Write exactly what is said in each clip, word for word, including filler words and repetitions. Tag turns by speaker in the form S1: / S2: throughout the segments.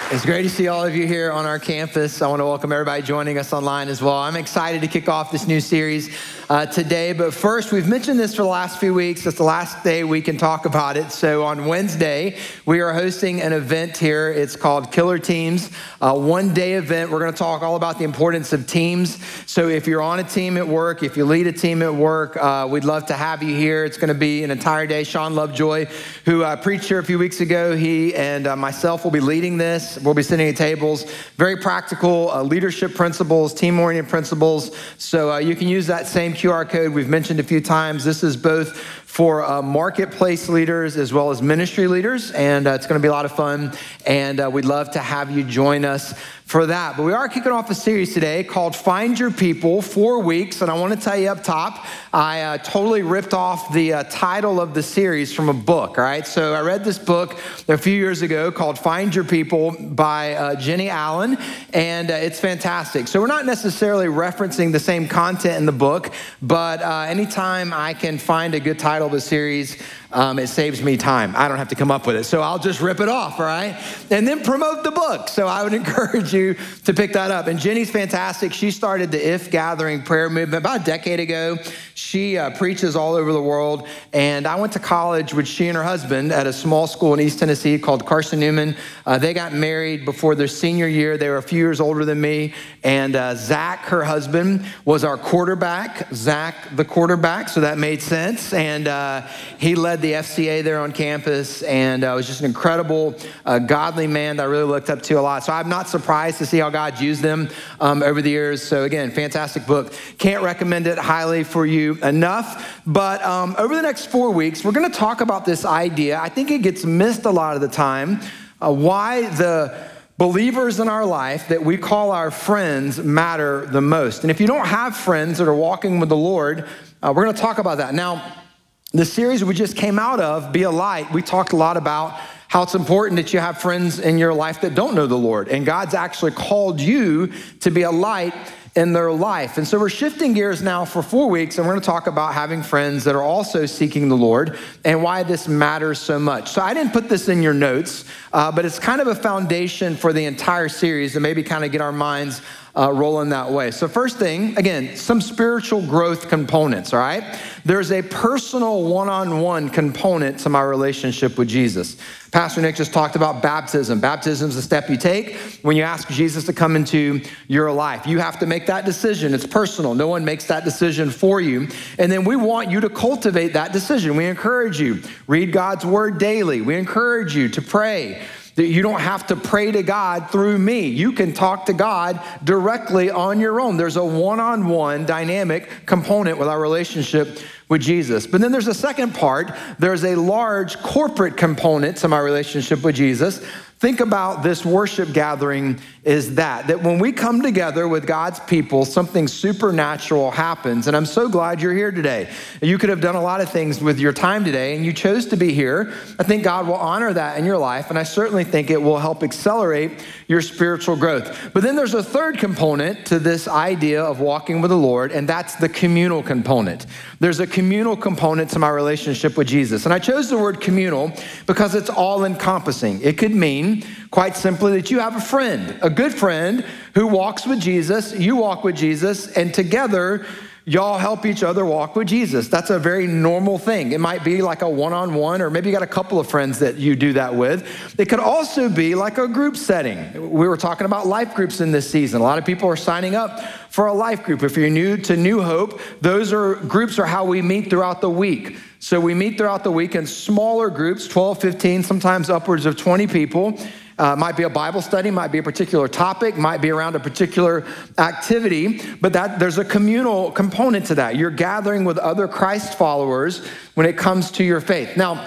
S1: It's great to see all of you here on our campus. I want to welcome everybody joining us online as well. I'm excited to kick off this new series uh, today. But first, we've mentioned this for the last few weeks. It's the last day we can talk about it. So on Wednesday, we are hosting an event here. It's called Killer Teams, a one-day event. We're going to talk all about the importance of teams. So if you're on a team at work, if you lead a team at work, uh, we'd love to have you here. It's going to be an entire day. Sean Lovejoy, who uh, preached here a few weeks ago, he and uh, myself will be leading this. We'll be sitting at tables. Very practical uh, leadership principles, team-oriented principles. So uh, you can use that same Q R code we've mentioned a few times. This is both for uh, marketplace leaders as well as ministry leaders, and uh, it's going to be a lot of fun, and uh, we'd love to have you join us for that. But we are kicking off a series today called Find Your People, four weeks, and I want to tell you up top, I uh, totally ripped off the uh, title of the series from a book, all right? So I read this book a few years ago called Find Your People by uh, Jenny Allen, and uh, it's fantastic. So we're not necessarily referencing the same content in the book, but uh, anytime I can find a good title of a series, Um, it saves me time. I don't have to come up with it. So I'll just rip it off, all right? And then promote the book. So I would encourage you to pick that up. And Jenny's fantastic. She started the If Gathering prayer movement about a decade ago. She uh, preaches all over the world. And I went to college with she and her husband at a small school in East Tennessee called Carson Newman. Uh, they got married before their senior year. They were a few years older than me. And uh, Zach, her husband, was our quarterback. Zach, the quarterback. So that made sense. And uh, he led the F C A there on campus, and uh, was just an incredible, uh, godly man that I really looked up to a lot. So I'm not surprised to see how God's used them um, over the years. So again, fantastic book. Can't recommend it highly for you enough. But um, over the next four weeks, we're going to talk about this idea. I think it gets missed a lot of the time, uh, why the believers in our life that we call our friends matter the most. And if you don't have friends that are walking with the Lord, uh, we're going to talk about that. Now, the series we just came out of, Be a Light, we talked a lot about how it's important that you have friends in your life that don't know the Lord. And God's actually called you to be a light in their life. And so we're shifting gears now for four weeks, and we're going to talk about having friends that are also seeking the Lord and why this matters so much. So I didn't put this in your notes, uh, but it's kind of a foundation for the entire series to maybe kind of get our minds Uh, rolling that way. So first thing, again, some spiritual growth components, all right? There's a personal one-on-one component to my relationship with Jesus. Pastor Nick just talked about baptism. Baptism is the step you take when you ask Jesus to come into your life. You have to make that decision. It's personal. No one makes that decision for you. And then we want you to cultivate that decision. We encourage you, read God's word daily. We encourage you to pray. That you don't have to pray to God through me. You can talk to God directly on your own. There's a one-on-one dynamic component with our relationship with Jesus. But then there's a second part. There's a large corporate component to my relationship with Jesus. Think about this worship gathering is that, that when we come together with God's people, something supernatural happens. And I'm so glad you're here today. You could have done a lot of things with your time today, and you chose to be here. I think God will honor that in your life, and I certainly think it will help accelerate your spiritual growth. But then there's a third component to this idea of walking with the Lord, and that's the communal component. There's a communal component to my relationship with Jesus. And I chose the word communal because it's all-encompassing. It could mean, quite simply, that you have a friend, a good friend who walks with Jesus, you walk with Jesus, and together y'all help each other walk with Jesus. That's a very normal thing. It might be like a one-on-one, or maybe you got a couple of friends that you do that with. It could also be like a group setting. We were talking about life groups in this season. A lot of people are signing up for a life group. If you're new to New Hope, those are groups are how we meet throughout the week. So we meet throughout the week in smaller groups, twelve, fifteen, sometimes upwards of twenty people. Uh, might be a Bible study, might be a particular topic, might be around a particular activity, but that there's a communal component to that. You're gathering with other Christ followers when it comes to your faith. Now,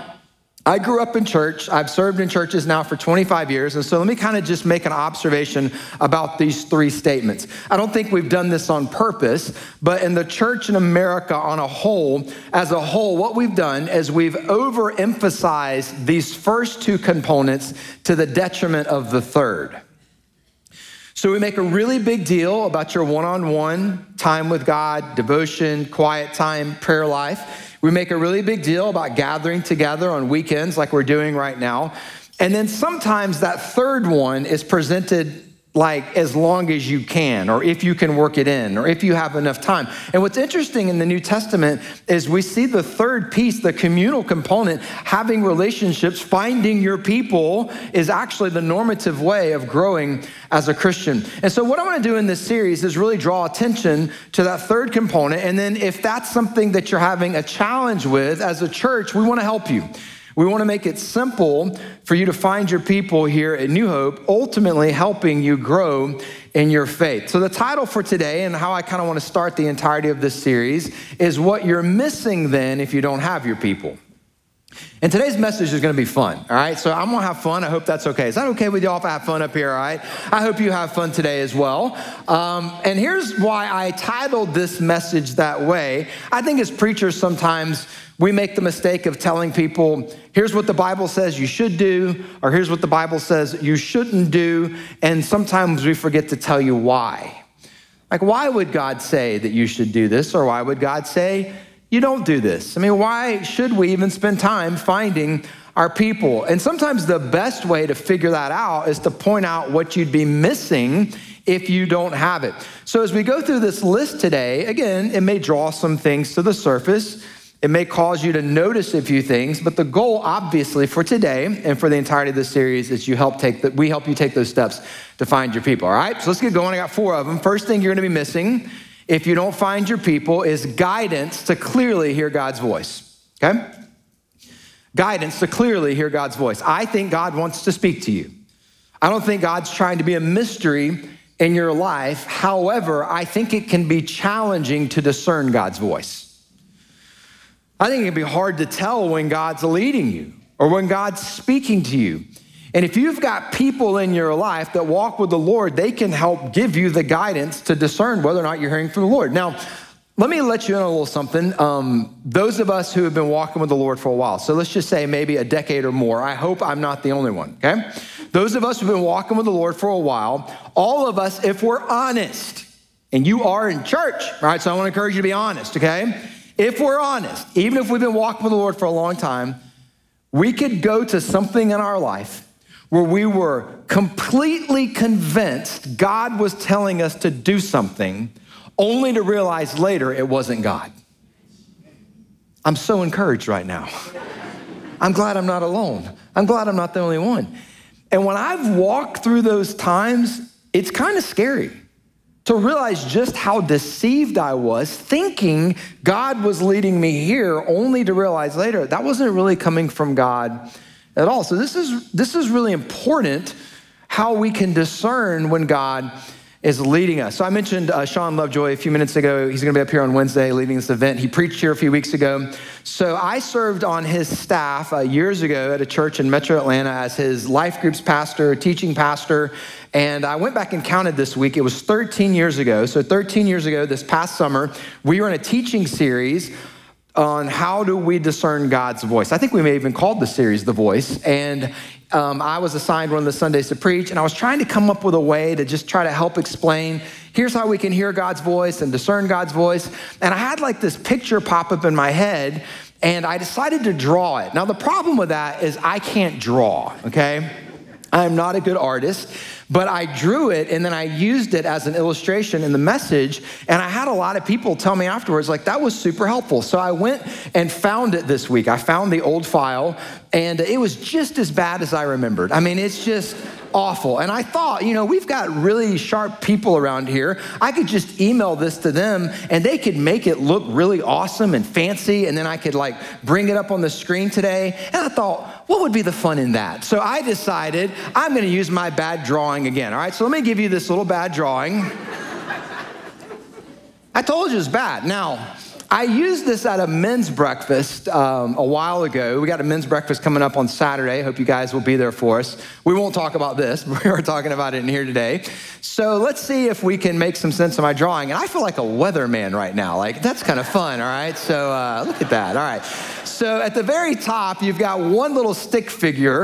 S1: I grew up in church. I've served in churches now for twenty-five years. And so let me kind of just make an observation about these three statements. I don't think we've done this on purpose, but in the church in America on a whole, as a whole, what we've done is we've overemphasized these first two components to the detriment of the third. So we make a really big deal about your one-on-one time with God, devotion, quiet time, prayer life. We make a really big deal about gathering together on weekends like we're doing right now. And then sometimes that third one is presented like as long as you can, or if you can work it in, or if you have enough time. And what's interesting in the New Testament is we see the third piece, the communal component, having relationships, finding your people is actually the normative way of growing as a Christian. And so what I want to do in this series is really draw attention to that third component. And then if that's something that you're having a challenge with as a church, we want to help you. We want to make it simple for you to find your people here at New Hope, ultimately helping you grow in your faith. So the title for today, and how I kind of want to start the entirety of this series, is what you're missing then if you don't have your people. And today's message is going to be fun, all right? So I'm going to have fun. I hope that's okay. Is that okay with y'all if I have fun up here, all right? I hope you have fun today as well. Um, and here's why I titled this message that way. I think as preachers sometimes we make the mistake of telling people, here's what the Bible says you should do, or here's what the Bible says you shouldn't do, and sometimes we forget to tell you why. Like, why would God say that you should do this, or why would God say you don't do this? I mean, why should we even spend time finding our people? And sometimes the best way to figure that out is to point out what you'd be missing if you don't have it. So as we go through this list today, again, it may draw some things to the surface. It may cause you to notice a few things, but the goal, obviously, for today and for the entirety of this series is you help take the, we help you take those steps to find your people, all right? So let's get going. I got four of them. First thing you're going to be missing if you don't find your people is guidance to clearly hear God's voice, okay? Guidance to clearly hear God's voice. I think God wants to speak to you. I don't think God's trying to be a mystery in your life. However, I think it can be challenging to discern God's voice. I think it can be hard to tell when God's leading you or when God's speaking to you. And if you've got people in your life that walk with the Lord, they can help give you the guidance to discern whether or not you're hearing from the Lord. Now, let me let you in a little something. Um, those of us who have been walking with the Lord for a while, so let's just say maybe a decade or more, I hope I'm not the only one, okay? Those of us who've been walking with the Lord for a while, all of us, if we're honest, and you are in church, right? So I want to encourage you to be honest, okay? If we're honest, even if we've been walking with the Lord for a long time, we could go to something in our life where we were completely convinced God was telling us to do something, only to realize later it wasn't God. I'm so encouraged right now. I'm glad I'm not alone. I'm glad I'm not the only one. And when I've walked through those times, it's kind of scary to realize just how deceived I was, thinking God was leading me here, only to realize later that wasn't really coming from God at all. So this is this is really important, how we can discern when God is leading us. So I mentioned uh, Sean Lovejoy a few minutes ago. He's going to be up here on Wednesday leading this event. He preached here a few weeks ago. So I served on his staff uh, years ago at a church in Metro Atlanta as his life groups pastor, teaching pastor. And I went back and counted this week. It was thirteen years ago. So thirteen years ago, this past summer, we were in a teaching series on how do we discern God's voice. I think we may even called the series The Voice. And um, I was assigned one of the Sundays to preach, and I was trying to come up with a way to just try to help explain, here's how we can hear God's voice and discern God's voice. And I had like this picture pop up in my head, and I decided to draw it. Now, the problem with that is I can't draw, okay? I'm not a good artist, but I drew it and then I used it as an illustration in the message. And I had a lot of people tell me afterwards, like, that was super helpful. So I went and found it this week. I found the old file and it was just as bad as I remembered. I mean, it's just awful. And I thought, you know, we've got really sharp people around here. I could just email this to them and they could make it look really awesome and fancy. And then I could like bring it up on the screen today. And I thought, what would be the fun in that? So I decided I'm going to use my bad drawing again. All right, so let me give you this little bad drawing. I told you it's bad. Now, I used this at a men's breakfast um, a while ago. We got a men's breakfast coming up on Saturday. Hope you guys will be there for us. We won't talk about this. We are talking about it in here today. So let's see if we can make some sense of my drawing. And I feel like a weatherman right now. Like, that's kind of fun, all right? So uh, look at that, all right. So at the very top, you've got one little stick figure,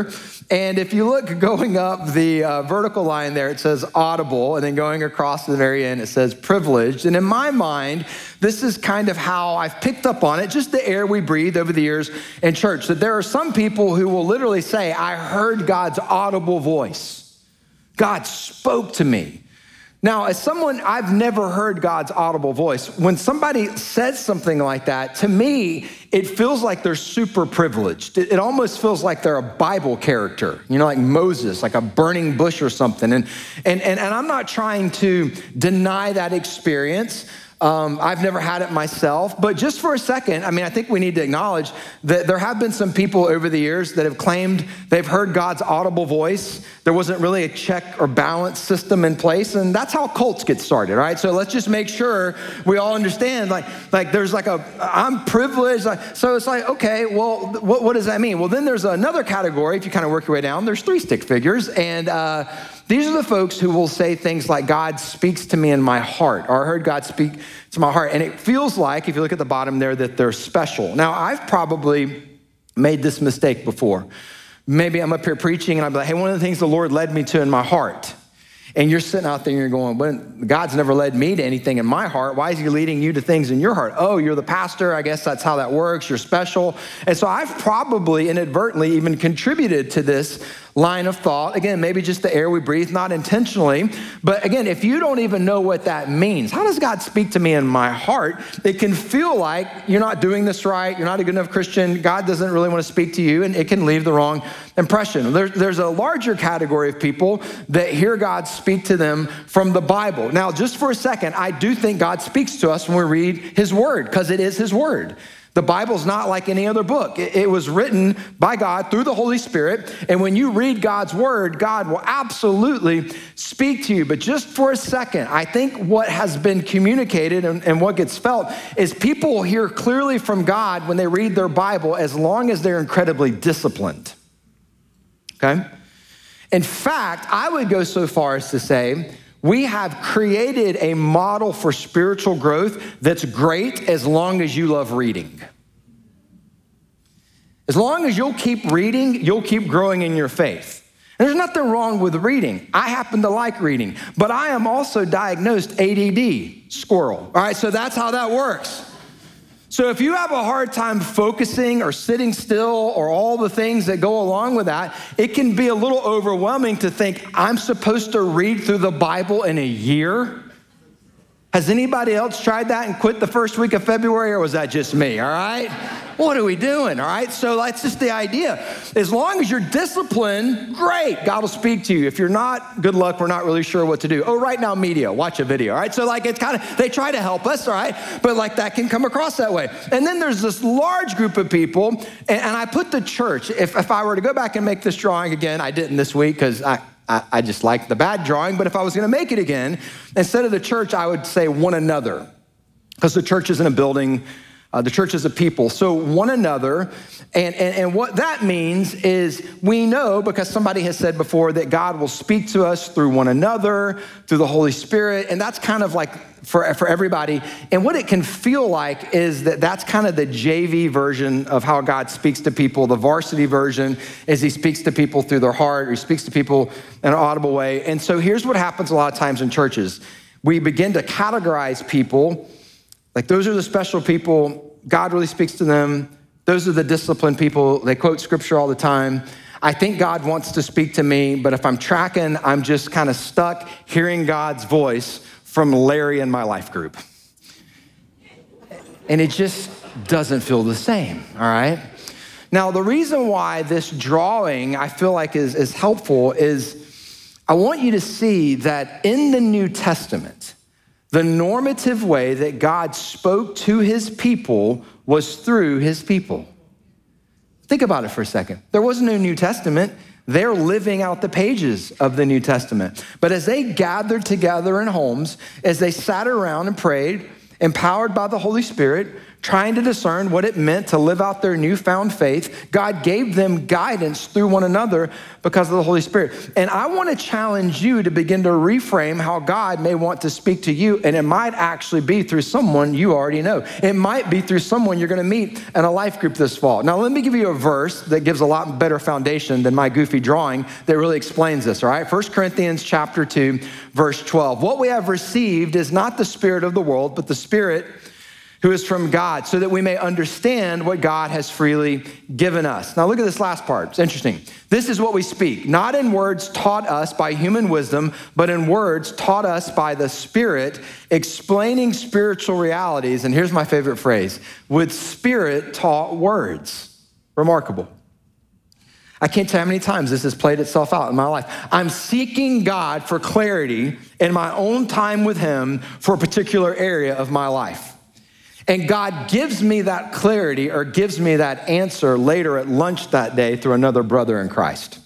S1: And if you look going up the uh, vertical line there, it says audible, and then going across to the very end, it says privileged. And in my mind, this is kind of how I've picked up on it, just the air we breathe over the years in church, that there are some people who will literally say, I heard God's audible voice. God spoke to me. Now, as someone, I've never heard God's audible voice. When somebody says something like that, to me, it feels like they're super privileged. It, it almost feels like they're a Bible character, you know, like Moses, like a burning bush or something. And, and, and, and I'm not trying to deny that experience. Um, I've never had it myself, but just for a second, I mean, I think we need to acknowledge that there have been some people over the years that have claimed they've heard God's audible voice. There wasn't really a check or balance system in place, and that's how cults get started, right? So let's just make sure we all understand, like, like there's like a, I'm privileged. Like, so it's like, okay, well, what, what does that mean? Well, then there's another category, if you kind of work your way down, there's three stick figures, and uh, these are the folks who will say things like, God speaks to me in my heart, or I heard God speak to my heart. And it feels like, if you look at the bottom there, that they're special. Now, I've probably made this mistake before. Maybe I'm up here preaching and I'm like, hey, one of the things the Lord led me to in my heart. And you're sitting out there and you're going, well, God's never led me to anything in my heart. Why is he leading you to things in your heart? Oh, you're the pastor. I guess that's how that works. You're special. And so I've probably inadvertently even contributed to this line of thought. Again, maybe just the air we breathe, not intentionally. But again, if you don't even know what that means, how does God speak to me in my heart? It can feel like you're not doing this right. You're not a good enough Christian. God doesn't really want to speak to you, and it can leave the wrong impression. There, there's a larger category of people that hear God speak to them from the Bible. Now, just for a second, I do think God speaks to us when we read his word, because it is his word. The Bible's not like any other book. It was written by God through the Holy Spirit. And when you read God's word, God will absolutely speak to you. But just for a second, I think what has been communicated and, and what gets felt is people hear clearly from God when they read their Bible, as long as they're incredibly disciplined. Okay? In fact, I would go so far as to say, we have created a model for spiritual growth that's great as long as you love reading. As long as you'll keep reading, you'll keep growing in your faith. And there's nothing wrong with reading. I happen to like reading, but I am also diagnosed A D D, squirrel. All right, so that's how that works. So if you have a hard time focusing or sitting still or all the things that go along with that, it can be a little overwhelming to think, I'm supposed to read through the Bible in a year? Has anybody else tried that and quit the first week of February, or was that just me, all right? What are we doing, all right? So that's just the idea. As long as you're disciplined, great, God will speak to you. If you're not, good luck, we're not really sure what to do. Oh, Right Now Media, watch a video, all right? So like it's kind of, they try to help us, all right? But like that can come across that way. And then there's this large group of people, and, and I put the church, if, if I were to go back and make this drawing again, I didn't this week because I, I, I just like the bad drawing, but if I was gonna make it again, instead of the church, I would say one another, because the church isn't a building, uh, the church is a people. So one another, and, and, and what that means is we know, because somebody has said before, that God will speak to us through one another, through the Holy Spirit, and that's kind of like for, for everybody. And what it can feel like is that that's kind of the J V version of how God speaks to people. The varsity version is he speaks to people through their heart, or he speaks to people in an audible way. And so here's what happens a lot of times in churches. We begin to categorize people, like those are the special people, God really speaks to them. Those are the disciplined people. They quote scripture all the time. I think God wants to speak to me, but if I'm tracking, I'm just kind of stuck hearing God's voice from Larry in my life group. And it just doesn't feel the same, all right? Now, the reason why this drawing I feel like is, is helpful is I want you to see that in the New Testament, the normative way that God spoke to his people was through his people. Think about it for a second. There was no New Testament. They're living out the pages of the New Testament. But as they gathered together in homes, as they sat around and prayed, empowered by the Holy Spirit, trying to discern what it meant to live out their newfound faith. God gave them guidance through one another because of the Holy Spirit. And I want to challenge you to begin to reframe how God may want to speak to you, and it might actually be through someone you already know. It might be through someone you're going to meet in a life group this fall. Now, let me give you a verse that gives a lot better foundation than my goofy drawing that really explains this, all right? First Corinthians chapter two, verse twelve. What we have received is not the spirit of the world, but the Spirit who is from God, so that we may understand what God has freely given us. Now look at this last part. It's interesting. This is what we speak, not in words taught us by human wisdom, but in words taught us by the Spirit, explaining spiritual realities. And here's my favorite phrase: with Spirit-taught words. Remarkable. I can't tell you how many times this has played itself out in my life. I'm seeking God for clarity in my own time with him for a particular area of my life. And God gives me that clarity or gives me that answer later at lunch that day through another brother in Christ.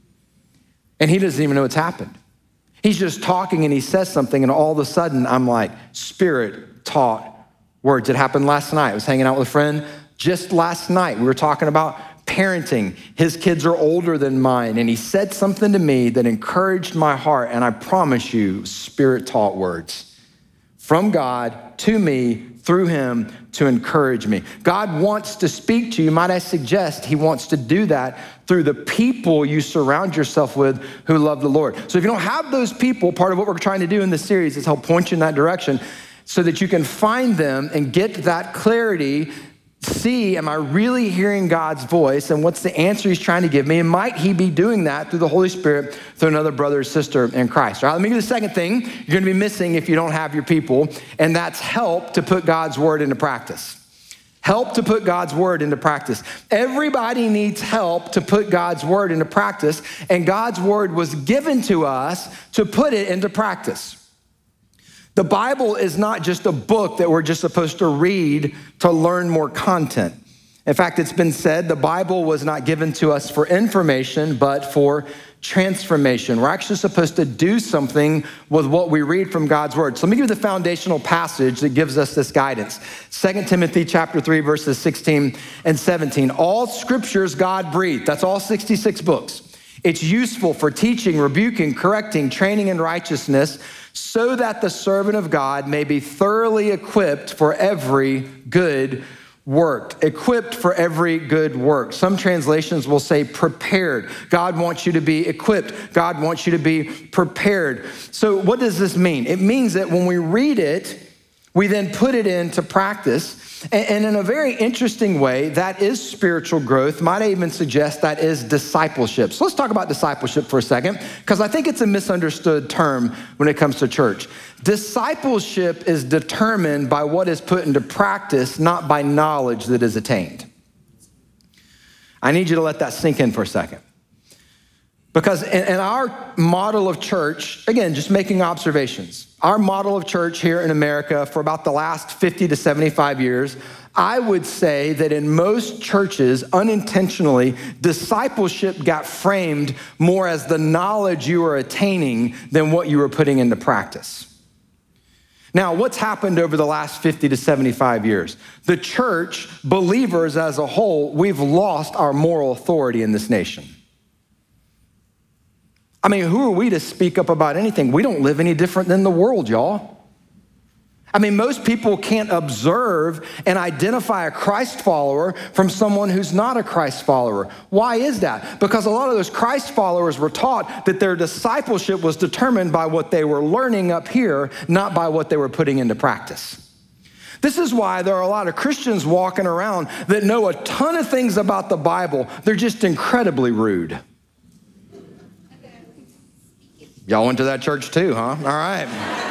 S1: And he doesn't even know what's happened. He's just talking and he says something, and all of a sudden I'm like, Spirit-taught words. It happened last night. I was hanging out with a friend just last night. We were talking about parenting. His kids are older than mine, and he said something to me that encouraged my heart, and I promise you, Spirit-taught words from God to me, through him, to encourage me. God wants to speak to you. Might I suggest he wants to do that through the people you surround yourself with who love the Lord. So if you don't have those people, part of what we're trying to do in this series is help point you in that direction so that you can find them and get that clarity. See, am I really hearing God's voice, and what's the answer he's trying to give me? And might he be doing that through the Holy Spirit, through another brother or sister in Christ? All right, let me give you the second thing you're gonna be missing if you don't have your people, and that's help to put God's word into practice. Help to put God's word into practice. Everybody needs help to put God's word into practice, and God's word was given to us to put it into practice. The Bible is not just a book that we're just supposed to read to learn more content. In fact, it's been said the Bible was not given to us for information, but for transformation. We're actually supposed to do something with what we read from God's word. So let me give you the foundational passage that gives us this guidance. Second Timothy chapter three, verses sixteen and seventeen. All scriptures God breathed. That's all sixty-six books. It's useful for teaching, rebuking, correcting, training in righteousness, so that the servant of God may be thoroughly equipped for every good work. Equipped for every good work. Some translations will say prepared. God wants you to be equipped. God wants you to be prepared. So what does this mean? It means that when we read it, we then put it into practice. And in a very interesting way, that is spiritual growth. Might I even suggest that is discipleship. So let's talk about discipleship for a second, because I think it's a misunderstood term when it comes to church. Discipleship is determined by what is put into practice, not by knowledge that is attained. I need you to let that sink in for a second. Because in our model of church, again, just making observations, our model of church here in America for about the last fifty to seventy-five years, I would say that in most churches, unintentionally, discipleship got framed more as the knowledge you were attaining than what you were putting into practice. Now, what's happened over the last fifty to seventy-five years? The church, believers as a whole, we've lost our moral authority in this nation. I mean, who are we to speak up about anything? We don't live any different than the world, y'all. I mean, most people can't observe and identify a Christ follower from someone who's not a Christ follower. Why is that? Because a lot of those Christ followers were taught that their discipleship was determined by what they were learning up here, not by what they were putting into practice. This is why there are a lot of Christians walking around that know a ton of things about the Bible. They're just incredibly rude. Y'all went to that church too, huh? All right.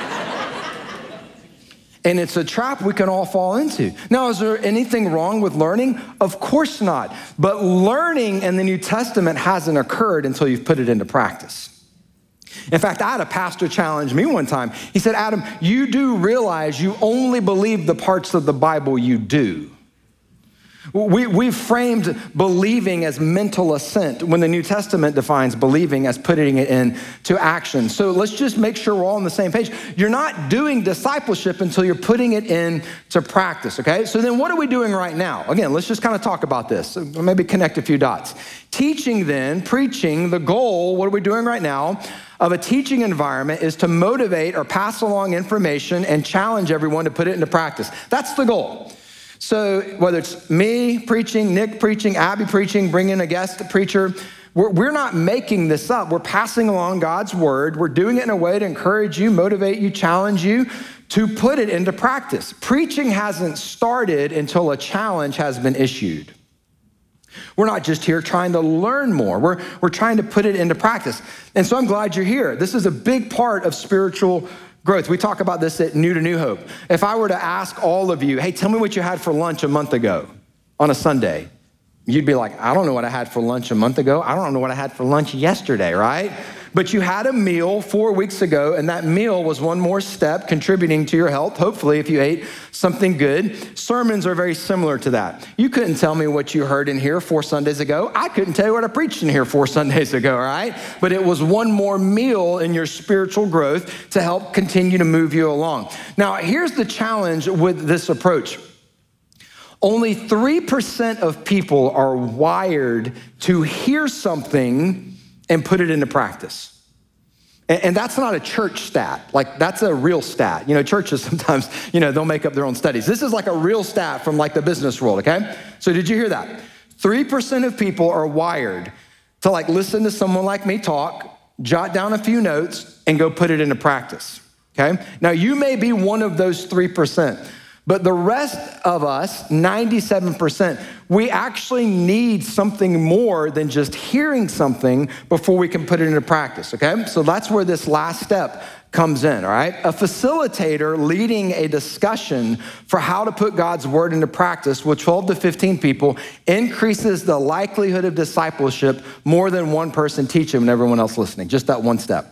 S1: And it's a trap we can all fall into. Now, is there anything wrong with learning? Of course not. But learning in the New Testament hasn't occurred until you've put it into practice. In fact, I had a pastor challenge me one time. He said, Adam, you do realize you only believe the parts of the Bible you do.
S2: We, we've framed believing as mental assent when the New Testament defines believing as putting it into action. So let's just make sure we're all on the same page. You're not doing discipleship until you're putting it into practice, okay? So then what are we doing right now? Again, let's just kind of talk about this, maybe connect a few dots. Teaching then, preaching, the goal, what are we doing right now, of a teaching environment is to motivate or pass along information and challenge everyone to put it into practice. That's the goal. So whether it's me preaching, Nick preaching, Abby preaching, bringing a guest preacher, we're, we're not making this up. We're passing along God's word. We're doing it in a way to encourage you, motivate you, challenge you to put it into practice. Preaching hasn't started until a challenge has been issued. We're not just here trying to learn more. We're, we're trying to put it into practice. And so I'm glad you're here. This is a big part of spiritual growth. We talk about this at New to New Hope. If I were to ask all of you, hey, tell me what you had for lunch a month ago on a Sunday, you'd be like, I don't know what I had for lunch a month ago. I don't know what I had for lunch yesterday, right? But you had a meal four weeks ago, and that meal was one more step contributing to your health, hopefully, if you ate something good. Sermons are very similar to that. You couldn't tell me what you heard in here four Sundays ago. I couldn't tell you what I preached in here four Sundays ago, all right? But it was one more meal in your spiritual growth to help continue to move you along. Now, here's the challenge with this approach. Only three percent of people are wired to hear something and put it into practice. And that's not a church stat. Like, that's a real stat. You know, churches sometimes, you know, they'll make up their own studies. This is like a real stat from like the business world, okay? So did you hear that? three percent of people are wired to like listen to someone like me talk, jot down a few notes, and go put it into practice, okay? Now, you may be one of those three percent. But the rest of us, ninety-seven percent, we actually need something more than just hearing something before we can put it into practice, okay? So that's where this last step comes in, all right? A facilitator leading a discussion for how to put God's word into practice with twelve to fifteen people increases the likelihood of discipleship more than one person teaching and everyone else listening, just that one step.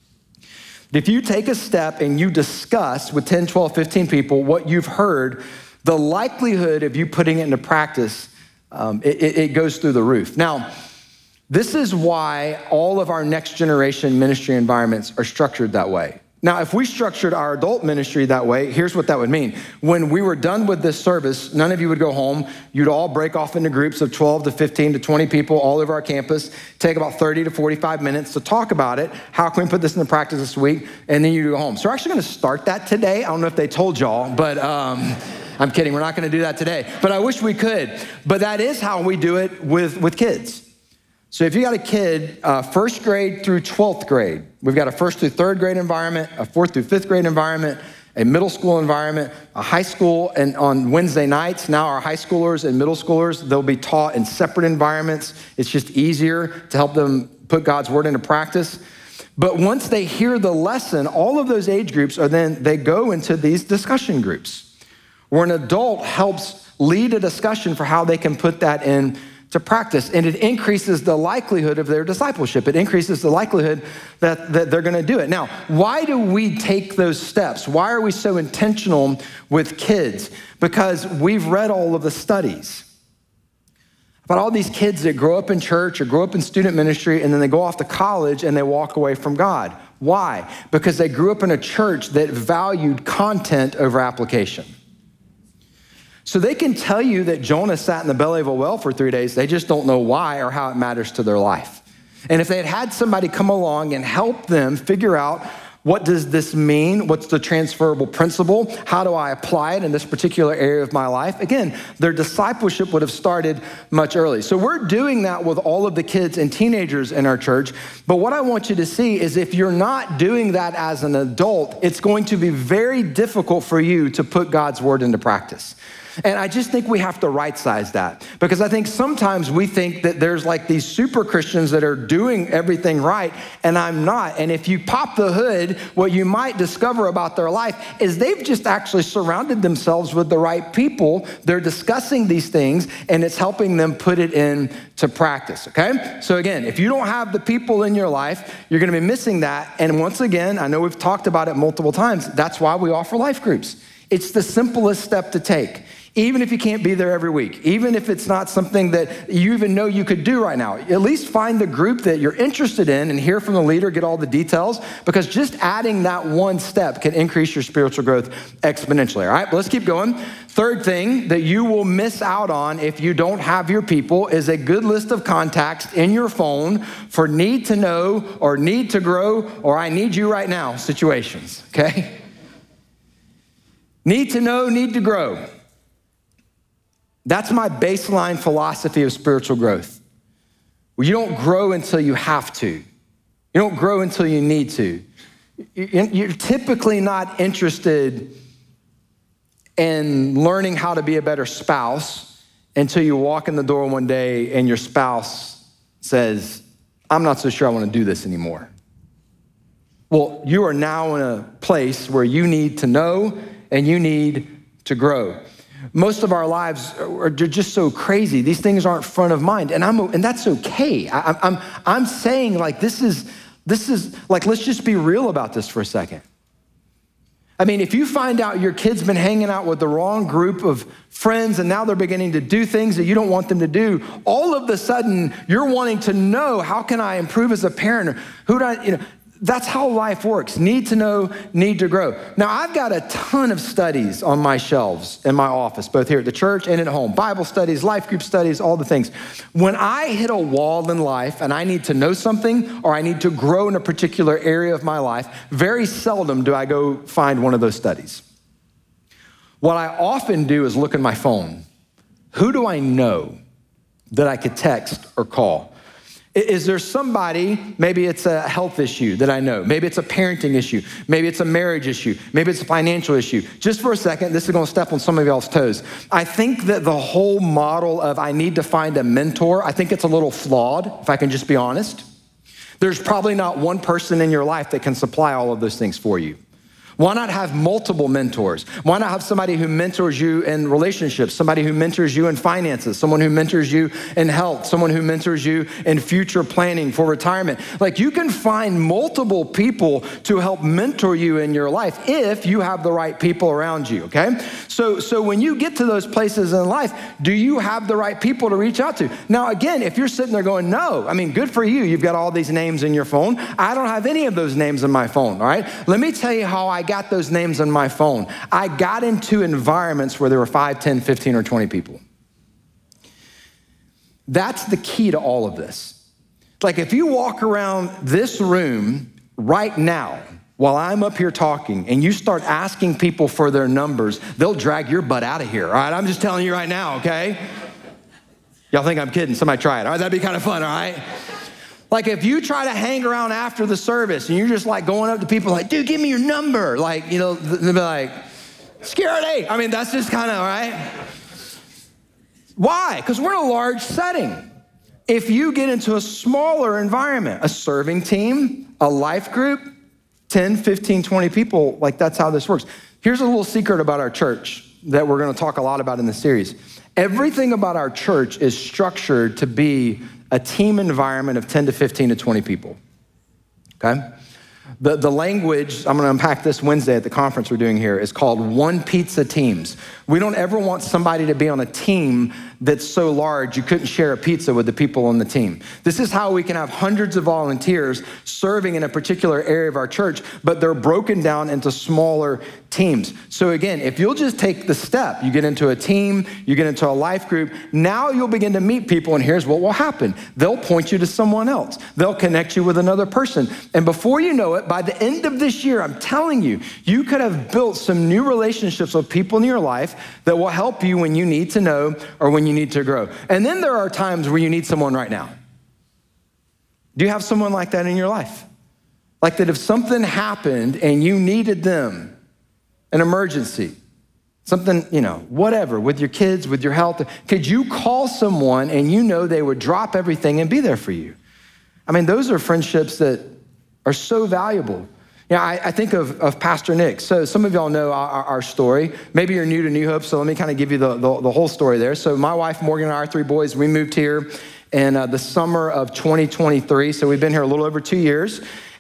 S2: If you take a step and you discuss with ten, twelve, fifteen people what you've heard, the likelihood of you putting it into practice, um, it, it goes through the roof. Now, this is why all of our next generation ministry environments are structured that way. Now, if we structured our adult ministry that way, here's what that would mean. When we were done with this service, none of you would go home. You'd all break off into groups of twelve to fifteen to twenty people all over our campus, take about thirty to forty-five minutes to talk about it. How can we put this into practice this week? And then you go home. So we're actually gonna start that today. I don't know if they told y'all, but um, I'm kidding. We're not gonna do that today. But I wish we could. But that is how we do it with, with kids. So if you got a kid, uh, first grade through twelfth grade, we've got a first through third grade environment, a fourth through fifth grade environment, a middle school environment, a high school, and on Wednesday nights, now our high schoolers and middle schoolers, they'll be taught in separate environments. It's just easier to help them put God's word into practice. But once they hear the lesson, all of those age groups are then, they go into these discussion groups where an adult helps lead a discussion for how they can put that in to practice, and it increases the likelihood of their discipleship. It increases the likelihood that, that they're gonna do it. Now, why do we take those steps? Why are we so intentional with kids? Because we've read all of the studies about all these kids that grow up in church or grow up in student ministry, and then they go off to college and they walk away from God. Why? Because they grew up in a church that valued content over application. So they can tell you that Jonah sat in the belly of a whale for three days. They just don't know why or how it matters to their life. And if they had had somebody come along and help them figure out, what does this mean? What's the transferable principle? How do I apply it in this particular area of my life? Again, their discipleship would have started much early. So we're doing that with all of the kids and teenagers in our church. But what I want you to see is if you're not doing that as an adult, it's going to be very difficult for you to put God's word into practice. And I just think we have to right-size that, because I think sometimes we think that there's like these super Christians that are doing everything right, and I'm not. And if you pop the hood, what you might discover about their life is they've just actually surrounded themselves with the right people. They're discussing these things, and it's helping them put it into practice, okay? So again, if you don't have the people in your life, you're gonna be missing that. And once again, I know we've talked about it multiple times, that's why we offer life groups. It's the simplest step to take. Even if you can't be there every week, even if it's not something that you even know you could do right now, at least find the group that you're interested in and hear from the leader, get all the details, because just adding that one step can increase your spiritual growth exponentially, all right? But let's keep going. Third thing that you will miss out on if you don't have your people is a good list of contacts in your phone for need to know or need to grow or I need you right now situations, okay? Need to know, need to grow. That's my baseline philosophy of spiritual growth. Well, you don't grow until you have to. You don't grow until you need to. You're typically not interested in learning how to be a better spouse until you walk in the door one day and your spouse says, I'm not so sure I want to do this anymore. Well, you are now in a place where you need to know and you need to grow. Most of our lives are just so crazy. These things aren't front of mind, and I'm and that's okay. I, I'm I'm saying like this is this is like let's just be real about this for a second. I mean, if you find out your kid's been hanging out with the wrong group of friends and now they're beginning to do things that you don't want them to do, all of a sudden you're wanting to know how can I improve as a parent? Or who do I you know? That's how life works. Need to know, need to grow. Now, I've got a ton of studies on my shelves in my office, both here at the church and at home. Bible studies, life group studies, all the things. When I hit a wall in life and I need to know something or I need to grow in a particular area of my life, very seldom do I go find one of those studies. What I often do is look at my phone. Who do I know that I could text or call? Is there somebody, maybe it's a health issue that I know, maybe it's a parenting issue, maybe it's a marriage issue, maybe it's a financial issue. Just for a second, this is gonna step on some of y'all's toes. I think that the whole model of I need to find a mentor, I think it's a little flawed, if I can just be honest. There's probably not one person in your life that can supply all of those things for you. Why not have multiple mentors? Why not have somebody who mentors you in relationships, somebody who mentors you in finances, someone who mentors you in health, someone who mentors you in future planning for retirement? Like you can find multiple people to help mentor you in your life if you have the right people around you, okay? So, so when you get to those places in life, do you have the right people to reach out to? Now, again, if you're sitting there going, no, I mean, good for you. You've got all these names in your phone. I don't have any of those names in my phone, all right? Let me tell you how I got those names on my phone. I got into environments where there were five, ten, fifteen, or twenty people. That's the key to all of this. Like if you walk around this room right now while I'm up here talking and you start asking people for their numbers, they'll drag your butt out of here, all right? I'm just telling you right now, okay? Y'all think I'm kidding? Somebody try it, all right? That'd be kind of fun, all right? Like if you try to hang around after the service and you're just like going up to people like, dude, give me your number. Like, you know, they'll be like, security. I mean, that's just kind of, right? Why? Because we're in a large setting. If you get into a smaller environment, a serving team, a life group, ten, fifteen, twenty people, like that's how this works. Here's a little secret about our church that we're gonna talk a lot about in the series. Everything about our church is structured to be a team environment of ten to fifteen to twenty people, okay? The, the language, I'm gonna unpack this Wednesday at the conference we're doing here, is called one pizza teams. We don't ever want somebody to be on a team that's so large you couldn't share a pizza with the people on the team. This is how we can have hundreds of volunteers serving in a particular area of our church, but they're broken down into smaller teams. So again, if you'll just take the step, you get into a team, you get into a life group, now you'll begin to meet people, and here's what will happen. They'll point you to someone else. They'll connect you with another person. And before you know it, by the end of this year, I'm telling you, you could have built some new relationships with people in your life that will help you when you need to know or when you need to grow. And then there are times where you need someone right now. Do you have someone like that in your life? Like that if something happened and you needed them, an emergency, something, you know, whatever, with your kids, with your health, could you call someone and you know they would drop everything and be there for you? I mean, those are friendships that are so valuable. You know, I, I think of, of Pastor Nick. So some of y'all know our, our story. Maybe you're new to New Hope, so let me kind of give you the, the, the whole story there. So my wife, Morgan, and our three boys, we moved here in uh, the summer of twenty twenty-three. So we've been here a little over two years.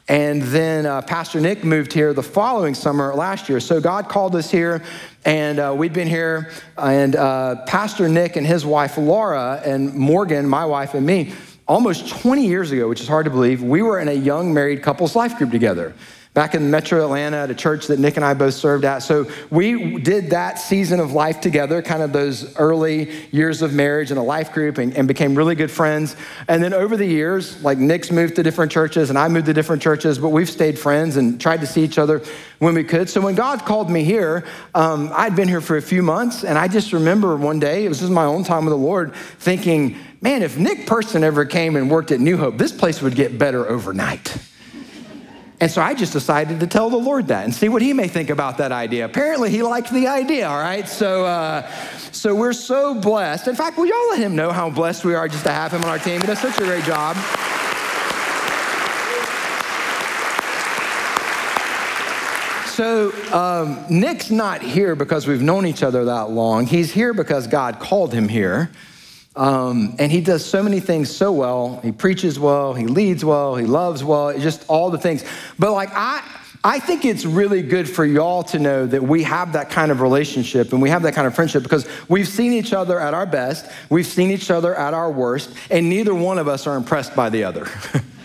S2: And then uh, Pastor Nick moved here the following summer last year. So God called us here, and uh, we'd been here, and uh, Pastor Nick and his wife, Laura, and Morgan, my wife, and me, almost twenty years ago, which is hard to believe, we were in a young married couples life group together back in Metro Atlanta at a church that Nick and I both served at. So we did that season of life together, kind of those early years of marriage in a life group, and, and became really good friends. And then over the years, like Nick's moved to different churches and I moved to different churches, but we've stayed friends and tried to see each other when we could. So when God called me here, um, I'd been here for a few months, and I just remember one day, it was just my own time with the Lord, thinking, man, if Nick Person ever came and worked at New Hope, this place would get better overnight. And so I just decided to tell the Lord that and see what he may think about that idea. Apparently he liked the idea, all right? So uh, so we're so blessed. In fact, will y'all let him know how blessed we are just to have him on our team? He does such a great job. So um, Nick's not here because we've known each other that long. He's here because God called him here. Um, and he does so many things so well. He preaches well, he leads well, he loves well, just all the things. But like I, I think it's really good for y'all to know that we have that kind of relationship and we have that kind of friendship because we've seen each other at our best, we've seen each other at our worst, and neither one of us are impressed by the other.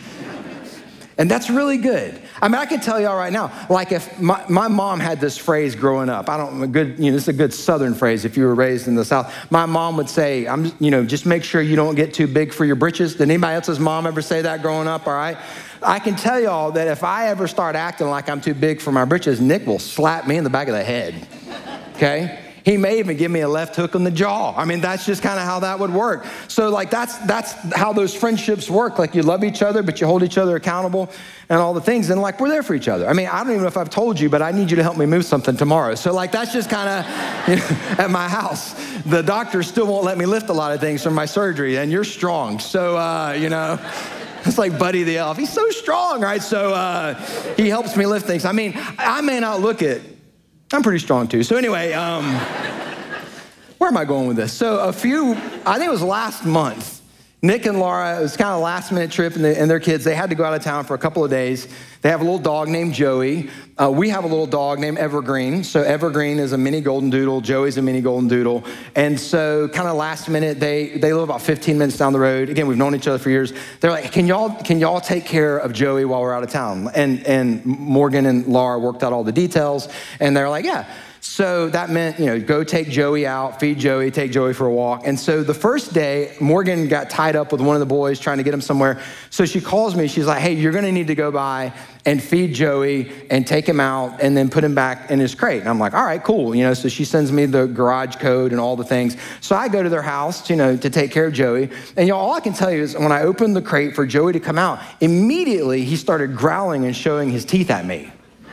S2: And that's really good. I mean, I can tell y'all right now, like if my, my mom had this phrase growing up, I don't, a good, you know, this is a good Southern phrase if you were raised in the South. My mom would say, I'm, you know, just make sure you don't get too big for your britches. Did anybody else's mom ever say that growing up, all right? I can tell y'all that if I ever start acting like I'm too big for my britches, Nick will slap me in the back of the head, okay? He may even give me a left hook on the jaw. I mean, that's just kind of how that would work. So like that's that's how those friendships work. Like you love each other, but you hold each other accountable and all the things. And like we're there for each other. I mean, I don't even know if I've told you, but I need you to help me move something tomorrow. So like that's just kind of, you know, at my house. The doctor still won't let me lift a lot of things from my surgery, and you're strong. So, uh, you know, it's like Buddy the Elf. He's so strong, right? So uh, he helps me lift things. I mean, I may not look it. I'm pretty strong too. So anyway, um, where am I going with this? So a few, I think it was last month, Nick and Laura, it was kind of a last minute trip, and, the, and their kids, they had to go out of town for a couple of days. They have a little dog named Joey. Uh, we have a little dog named Evergreen. So Evergreen is a mini golden doodle. Joey's a mini golden doodle. And so kind of last minute, they, they live about fifteen minutes down the road. Again, we've known each other for years. They're like, can y'all, can y'all take care of Joey while we're out of town? And, and Morgan and Laura worked out all the details, and they're like, yeah. So that meant, you know, go take Joey out, feed Joey, take Joey for a walk. And so the first day, Morgan got tied up with one of the boys trying to get him somewhere. So she calls me. She's like, hey, you're going to need to go by and feed Joey and take him out and then put him back in his crate. And I'm like, all right, cool. You know, so she sends me the garage code and all the things. So I go to their house, you know, to take care of Joey. And y'all, all I can tell you is when I opened the crate for Joey to come out, immediately he started growling and showing his teeth at me.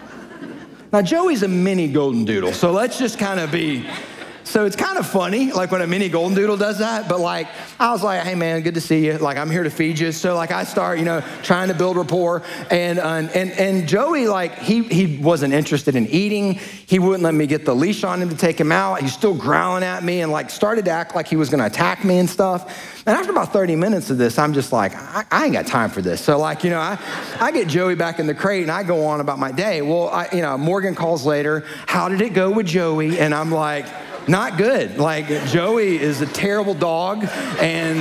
S2: Now, Joey's a mini golden doodle, so let's just kind of be, so it's kind of funny, like when a mini golden doodle does that, but like, I was like, hey man, good to see you. Like, I'm here to feed you. So like, I start, you know, trying to build rapport, and uh, and and Joey, like, he he wasn't interested in eating. He wouldn't let me get the leash on him to take him out. He's still growling at me and like started to act like he was gonna attack me and stuff. And after about thirty minutes of this, I'm just like, I, I ain't got time for this. So like, you know, I, I get Joey back in the crate and I go on about my day. Well, I, you know, Morgan calls later, how did it go with Joey? And I'm like, not good. Like, Joey is a terrible dog, and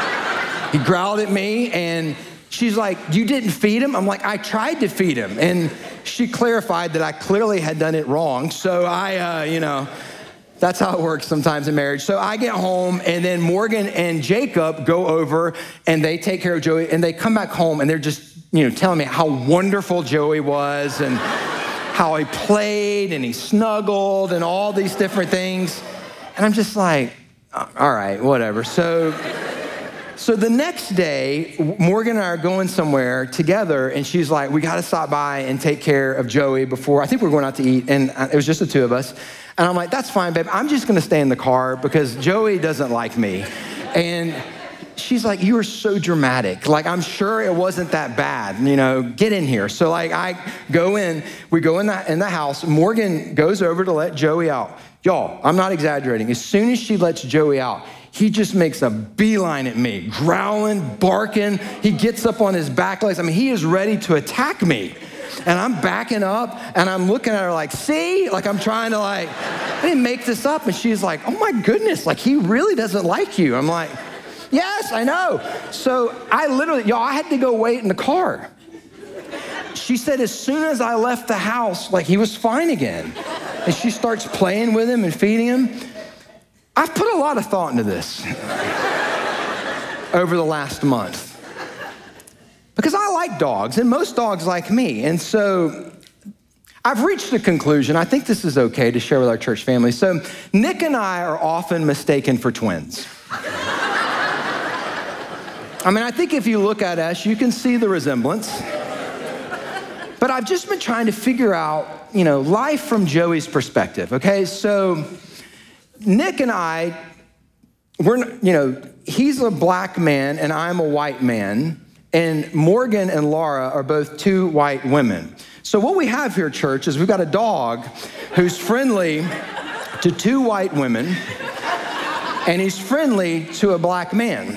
S2: he growled at me, and she's like, you didn't feed him? I'm like, I tried to feed him. And she clarified that I clearly had done it wrong. So I, uh, you know, that's how it works sometimes in marriage. So I get home, and then Morgan and Jacob go over, and they take care of Joey, and they come back home, and they're just, you know, telling me how wonderful Joey was, and how he played, and he snuggled, and all these different things. And I'm just like, all right, whatever. So, so the next day, Morgan and I are going somewhere together, and she's like, we gotta stop by and take care of Joey before, I think we're going out to eat, and it was just the two of us. And I'm like, that's fine, babe. I'm just gonna stay in the car because Joey doesn't like me. And she's like, you are so dramatic. Like, I'm sure it wasn't that bad, you know, get in here. So like, I go in, we go in the, in the house. Morgan goes over to let Joey out. Y'all, I'm not exaggerating. As soon as she lets Joey out, he just makes a beeline at me, growling, barking. He gets up on his back legs. I mean, he is ready to attack me. And I'm backing up and I'm looking at her like, see? Like I'm trying to like, I didn't make this up. And she's like, oh my goodness, like he really doesn't like you. I'm like, yes, I know. So I literally, y'all, I had to go wait in the car. She said as soon as I left the house, like he was fine again. And she starts playing with him and feeding him. I've put a lot of thought into this over the last month. Because I like dogs, and most dogs like me. And so I've reached a conclusion. I think this is okay to share with our church family. So Nick and I are often mistaken for twins. I mean, I think if you look at us, you can see the resemblance. But I've just been trying to figure out, you know, life from Joey's perspective, okay? So Nick and I, we're, you know, he's a black man and I'm a white man. And Morgan and Laura are both two white women. So what we have here, church, is we've got a dog who's friendly to two white women, and he's friendly to a black man.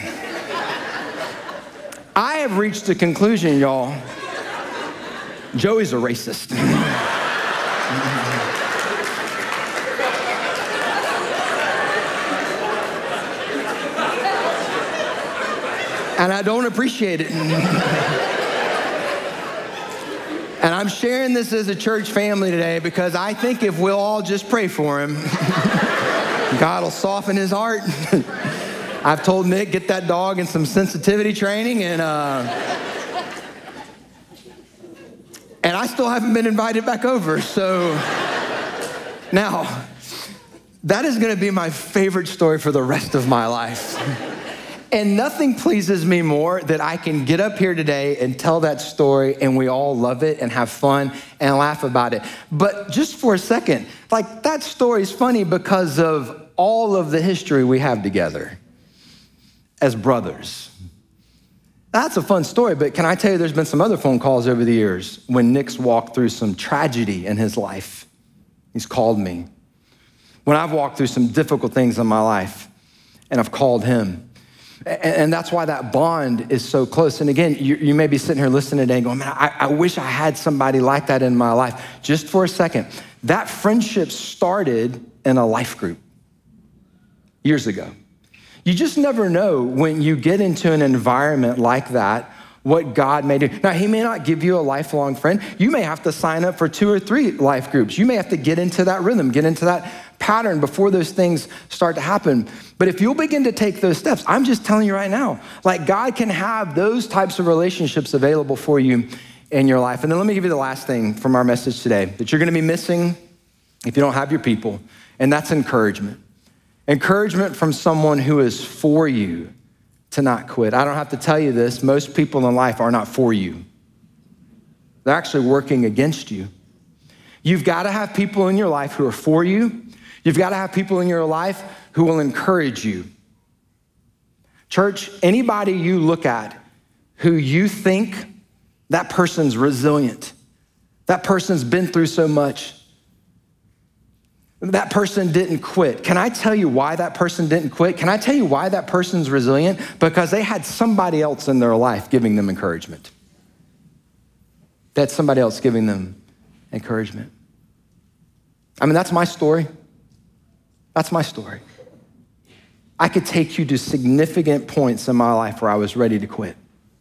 S2: I have reached the conclusion, y'all, Joey's a racist. And I don't appreciate it. And I'm sharing this as a church family today because I think if we'll all just pray for him, God will soften his heart. I've told Nick, get that dog in some sensitivity training, and uh, and I still haven't been invited back over. So now, that is gonna be my favorite story for the rest of my life. And nothing pleases me more that I can get up here today and tell that story and we all love it and have fun and laugh about it. But just for a second, like that story is funny because of all of the history we have together as brothers. That's a fun story, but can I tell you there's been some other phone calls over the years when Nick's walked through some tragedy in his life. He's called me. When I've walked through some difficult things in my life and I've called him. And that's why that bond is so close. And again, you, you may be sitting here listening today and going, man, I, I wish I had somebody like that in my life. Just for a second, that friendship started in a life group years ago. You just never know when you get into an environment like that, what God may do. Now, he may not give you a lifelong friend. You may have to sign up for two or three life groups. You may have to get into that rhythm, get into that pattern before those things start to happen. But if you'll begin to take those steps, I'm just telling you right now, like God can have those types of relationships available for you in your life. And then let me give you the last thing from our message today that you're gonna be missing if you don't have your people, and that's encouragement. Encouragement from someone who is for you to not quit. I don't have to tell you this, most people in life are not for you. They're actually working against you. You've gotta have people in your life who are for you. You've gotta have people in your life who will encourage you. Church, anybody you look at who you think that person's resilient, that person's been through so much, that person didn't quit. Can I tell you why that person didn't quit? Can I tell you why that person's resilient? Because they had somebody else in their life giving them encouragement. They had somebody else giving them encouragement. I mean, that's my story. That's my story. I could take you to significant points in my life where I was ready to quit.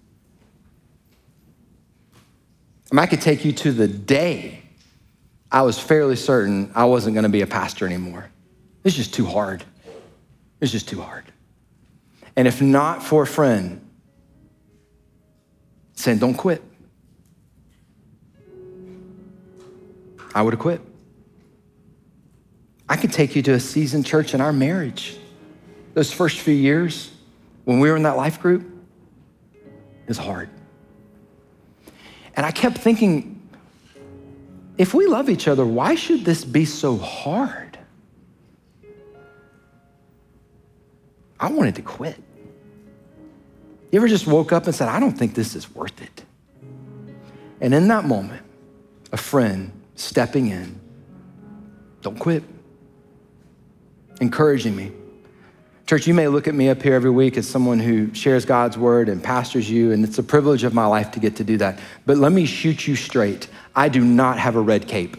S2: I mean, I could take you to the day I was fairly certain I wasn't gonna be a pastor anymore. It's just too hard. It's just too hard. And if not for a friend saying, don't quit, I would have quit. I could take you to a seasoned church in our marriage. Those first few years when we were in that life group is hard. And I kept thinking, if we love each other, why should this be so hard? I wanted to quit. You ever just woke up and said, I don't think this is worth it? And in that moment, a friend stepping in, don't quit, encouraging me, Church, you may look at me up here every week as someone who shares God's word and pastors you, and it's a privilege of my life to get to do that. But let me shoot you straight. I do not have a red cape.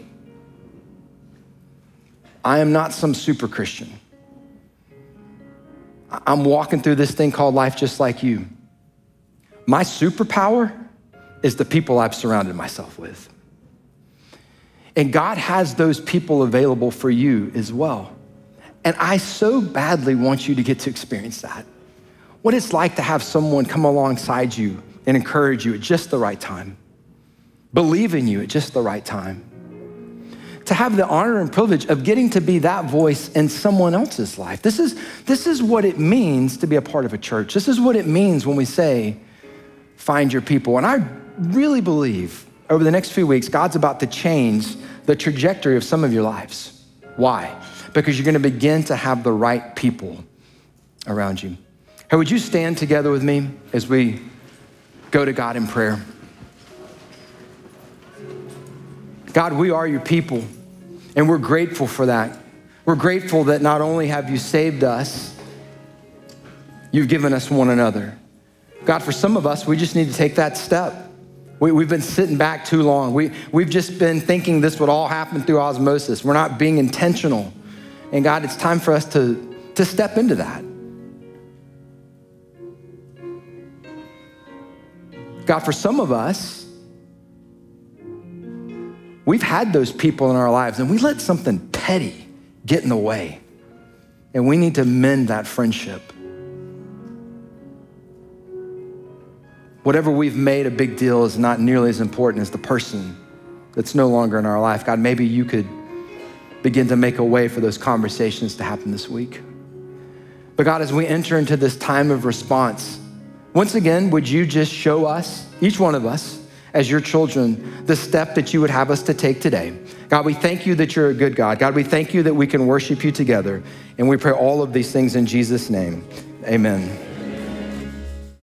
S2: I am not some super Christian. I'm walking through this thing called life just like you. My superpower is the people I've surrounded myself with. And God has those people available for you as well. And I so badly want you to get to experience that. What it's like to have someone come alongside you and encourage you at just the right time, believe in you at just the right time, to have the honor and privilege of getting to be that voice in someone else's life. This is, this is what it means to be a part of a church. This is what it means when we say, find your people. And I really believe over the next few weeks, God's about to change the trajectory of some of your lives. Why? Because you're gonna begin to have the right people around you. Hey, would you stand together with me as we go to God in prayer? God, we are your people, and we're grateful for that. We're grateful that not only have you saved us, you've given us one another. God, for some of us, we just need to take that step. We, we've been sitting back too long. We, we've just been thinking this would all happen through osmosis. We're not being intentional. And God, it's time for us to, to step into that. God, for some of us, we've had those people in our lives and we let something petty get in the way. And we need to mend that friendship. Whatever we've made a big deal is not nearly as important as the person that's no longer in our life. God, maybe you could begin to make a way for those conversations to happen this week. But God, as we enter into this time of response, once again, would you just show us, each one of us, as your children, the step that you would have us to take today. God, we thank you that you're a good God. God, we thank you that we can worship you together. And we pray all of these things in Jesus' name. Amen.